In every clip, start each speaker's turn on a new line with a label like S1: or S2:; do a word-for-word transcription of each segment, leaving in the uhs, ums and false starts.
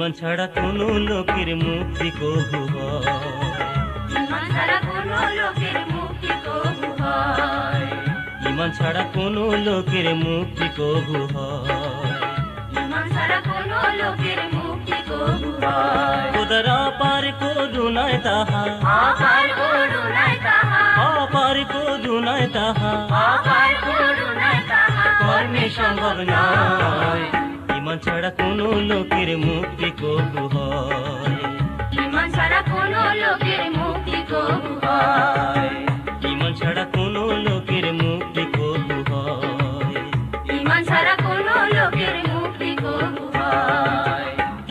S1: ইমান ছাড়া কোনো লোকের মুক্তি কবু হয়,
S2: ইমান ছাড়া কোনো লোকের মুক্তি কবু হয়,
S1: ইমান ছাড়া কোনো লোকের মুক্তি কবু হয়,
S2: ইমান ছাড়া কোনো লোকের মুক্তি কবু হয়।
S1: খোদার অপার করুণায় তাহা,
S2: অপার করুণায় তাহা,
S1: অপার করুণায় তাহা
S2: অপার করুণায় তাহা
S1: কর্মে সম্ভব নয়। ইমান ছাড়া কোনো লোকের মুক্তি কবু হয়,
S2: ইমান ছাড়া কোনো লোকের মুক্তি কবু হয়,
S1: ইমান ছাড়া কোনো লোকের মুক্তি কবু হয়,
S2: ইমান ছাড়া কোনো লোকের মুক্তি কবু হয়।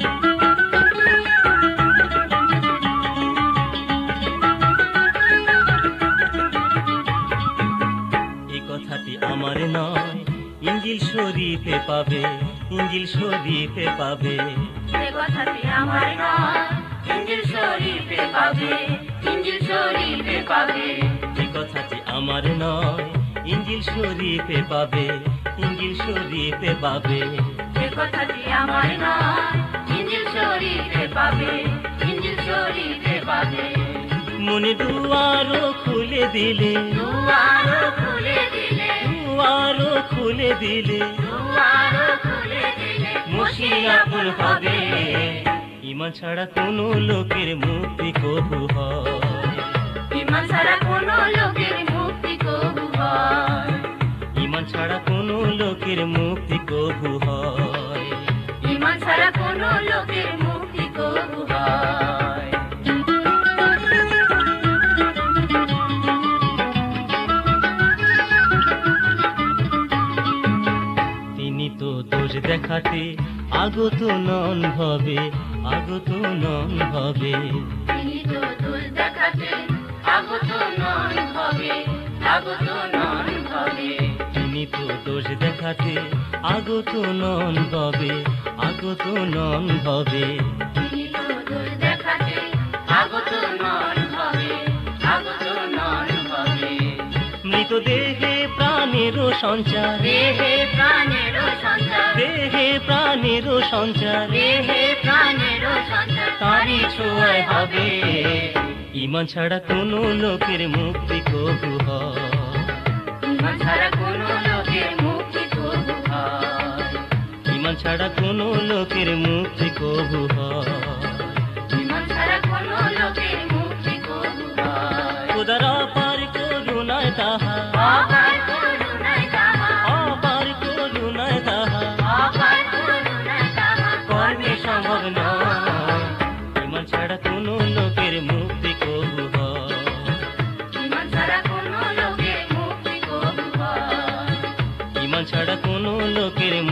S1: এই কথাটি আমার নয়, ইঞ্জিল শরীফে পাবে, ইঞ্জিল শরীফে পাবে,
S2: এ কথাটি আমার নয়, ইঞ্জিল শরীফে পাবে, ইঞ্জিল শরীফে পাবে।
S1: এই কথাটি আমার নয়, ইঞ্জিল শরীফে পাবে, ইঞ্জিল শরীফে পাবে,
S2: এ কথাটি আমার নয়, ইঞ্জিল শরীফে পাবে, ইঞ্জিল শরীফে পাবে।
S1: মনে দুয়ারও খুলে দিলে,
S2: দুয়ারও খুলে দিলে,
S1: দুয়ারও খুলে দিলে
S2: দুয়ারও খুলে দিলে
S1: মসিহ আপন হবে। ইমান ছাড়া কোনো লোকের মুক্তি কবু হয়,
S2: ইমান ছাড়া কোনো লোকের মুক্তি কবু হয়,
S1: ইমান ছাড়া কোনো লোকের মুক্তি কবু হয়,
S2: ইমান ছাড়া কোনো লোকের মুক্তি কবু হয়।
S1: তিনি তো দোষ দেখাতে আগত নন ভবে, আগত নন ভবে,
S2: তিনি তো দোষ দেখাতে আগত নন ভবে, আগত নন ভবে।
S1: তিনি তো দোষ দেখাতে আগত নন ভবে, আগত নন ভবে,
S2: তিনি তো দোষ দেখাতে আগত নন ভবে, আগত নন ভবে।
S1: মৃতদেহে প্রাণেরও সঞ্চার,
S2: দেহে প্রাণেরও সঞ্চার,
S1: দেহে প্রাণেরও সঞ্চার
S2: দেহে প্রাণেরও সঞ্চার
S1: তারই ছোঁয়ায় হবে। ইমান ছাড়া কোনো লোকের মুক্তি কবু হয়,
S2: ইমান ছাড়া কোনো লোকের মুক্তি কবু হয়,
S1: ইমান ছাড়া কোনো লোকের মুক্তি কবু হয়,
S2: ইমান ছাড়া কোনো লোকের মুক্তি কবু হয়।
S1: খোদার অপার করুণায় তাহা,
S2: অপার করুণায় তাহা,
S1: অপার করুণায় তাহা
S2: অপার করুণায় তাহা
S1: কর্মে সম্ভব নয়। ইমান ছাড়া কোনো লোকের মুক্তি কবু হয়,
S2: ইমান ছাড়া কোনো লোকের মুক্তি কবু হয়,
S1: ইমান ছাড়া কোনো লোকের